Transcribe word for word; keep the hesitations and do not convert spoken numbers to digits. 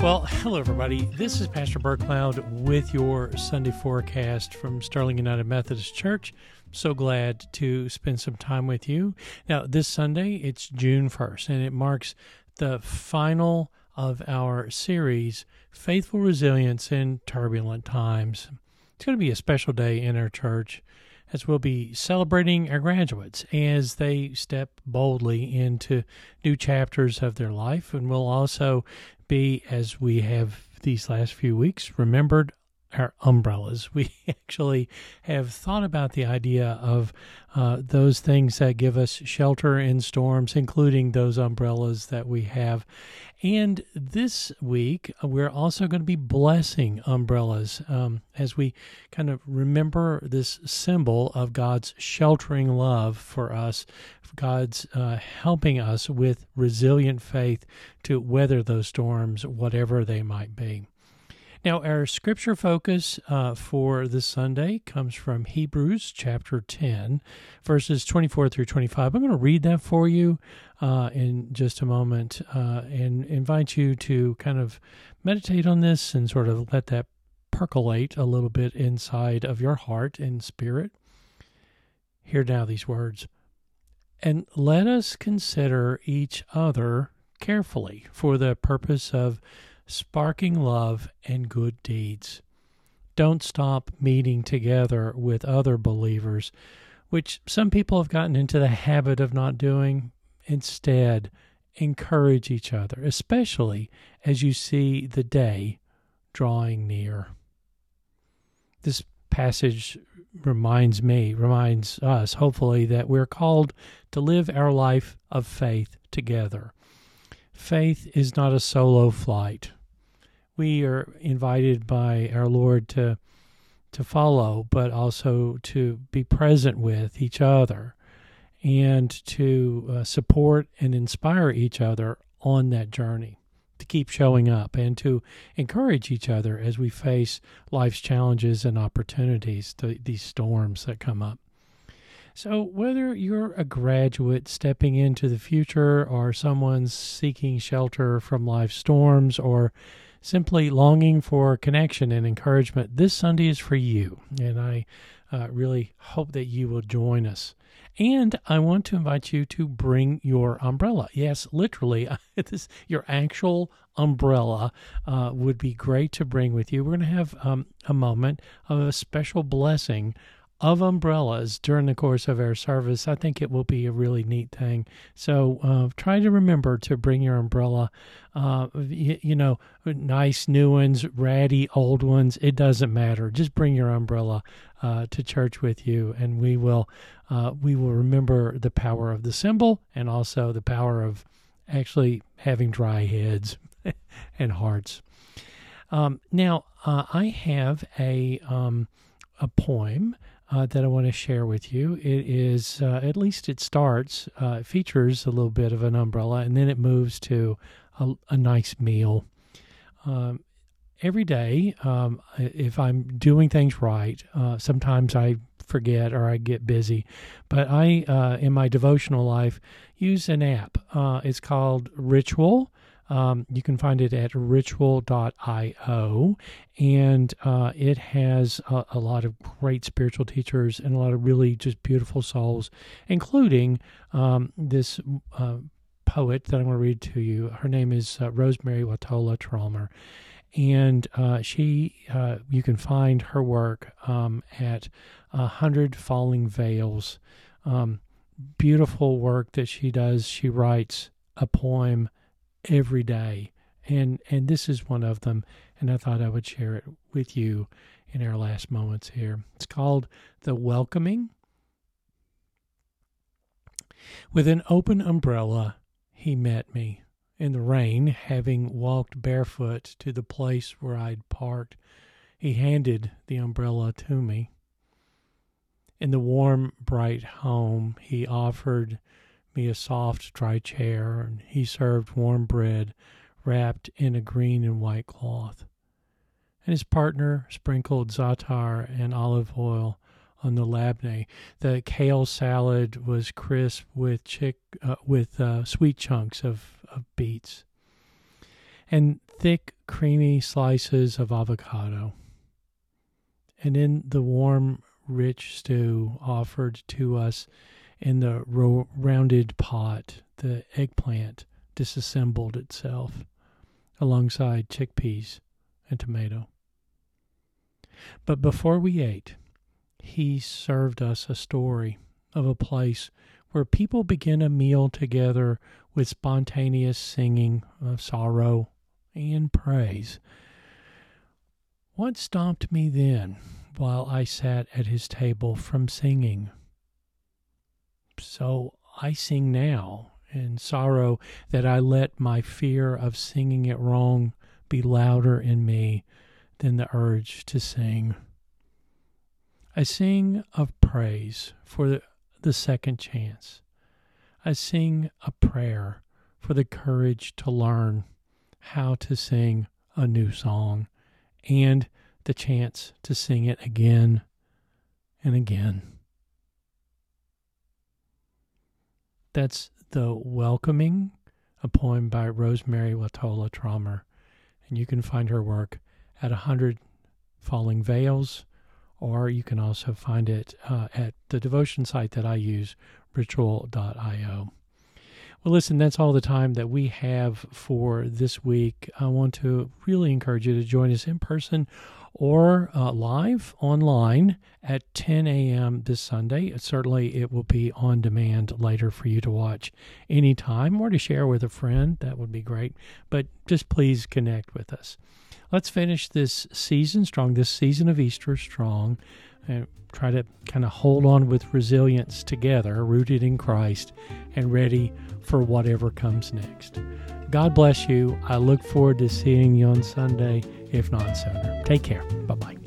Well, hello, everybody. This is Pastor Bert Cloud with your Sunday forecast from Sterling United Methodist Church. So glad to spend some time with you. Now, this Sunday, it's June first, and it marks the final of our series, Faithful Resilience in Turbulent Times. It's going to be a special day in our church as we'll be celebrating our graduates as they step boldly into new chapters of their life. And we'll also be, as we have these last few weeks, remembered our umbrellas. We actually have thought about the idea of uh, those things that give us shelter in storms, including those umbrellas that we have. And this week, we're also going to be blessing umbrellas um, as we kind of remember this symbol of God's sheltering love for us, God's uh, helping us with resilient faith to weather those storms, whatever they might be. Now, our scripture focus uh, for this Sunday comes from Hebrews chapter ten, verses twenty-four through twenty-five. I'm going to read that for you uh, in just a moment uh, and invite you to kind of meditate on this and sort of let that percolate a little bit inside of your heart and spirit. Hear now these words. And let us consider each other carefully for the purpose of sparking love and good deeds. Don't stop meeting together with other believers, which some people have gotten into the habit of not doing. Instead, encourage each other, especially as you see the day drawing near. This passage reminds me, reminds us, hopefully, that we're called to live our life of faith together. Faith is not a solo flight. We are invited by our Lord to to follow, but also to be present with each other and to uh, support and inspire each other on that journey, to keep showing up and to encourage each other as we face life's challenges and opportunities, to these storms that come up. So whether you're a graduate stepping into the future or someone seeking shelter from life's storms or simply longing for connection and encouragement, this Sunday is for you. And I uh, really hope that you will join us. And I want to invite you to bring your umbrella. Yes, literally, this, your actual umbrella uh, would be great to bring with you. We're going to have um, a moment of a special blessing of umbrellas during the course of our service. I think it will be a really neat thing. So uh, try to remember to bring your umbrella, uh, you, you know, nice new ones, ratty old ones. It doesn't matter. Just bring your umbrella uh, to church with you, and we will uh, we will remember the power of the symbol and also the power of actually having dry heads and hearts. Um, now, uh, I have a um, a poem Uh, that I want to share with you. It is, uh, at least it starts, uh, it features a little bit of an umbrella, and then it moves to a, a nice meal. Um, every day, um, if I'm doing things right, uh, sometimes I forget or I get busy, but I, uh, in my devotional life, use an app. Uh, it's called Ritual. Um, you can find it at ritual dot io, and uh, it has a, a lot of great spiritual teachers and a lot of really just beautiful souls, including um, this uh, poet that I'm going to read to you. Her name is uh, Rosemary Watola Trolmer, and uh, she, uh, you can find her work um, at A Hundred Falling Veils. Um, beautiful work that she does. She writes a poem every day, and and this is one of them, and I thought I would share it with you in our last moments here. It's called The Welcoming. With an open umbrella, he met me in the rain, having walked barefoot to the place where I'd parked. He handed the umbrella to me. In the warm, bright home, he offered me a soft, dry chair, and he served warm bread wrapped in a green and white cloth. And his partner sprinkled za'atar and olive oil on the labneh. The kale salad was crisp with chick uh, with uh, sweet chunks of, of beets. and thick, creamy slices of avocado. And in the warm, rich stew offered to us in the ro- rounded pot, the eggplant disassembled itself alongside chickpeas and tomato. But before we ate, he served us a story of a place where people begin a meal together with spontaneous singing of sorrow and praise. What stopped me then while I sat at his table from singing? So I sing now in sorrow that I let my fear of singing it wrong be louder in me than the urge to sing. I sing of praise for the, the second chance. I sing a prayer for the courage to learn how to sing a new song and the chance to sing it again and again. That's The Welcoming, a poem by Rosemary Watola Traumer. And you can find her work at one hundred Falling Veils, or you can also find it uh, at the devotion site that I use, ritual dot io. Well, listen, that's all the time that we have for this week. I want to really encourage you to join us in person or uh, live online at ten a.m. this Sunday. Certainly, it will be on demand later for you to watch anytime or to share with a friend. That would be great. But just please connect with us. Let's finish this season strong, this season of Easter strong, and try to kind of hold on with resilience together, rooted in Christ, and ready for whatever comes next. God bless you. I look forward to seeing you on Sunday, if not sooner. Take care. Bye-bye.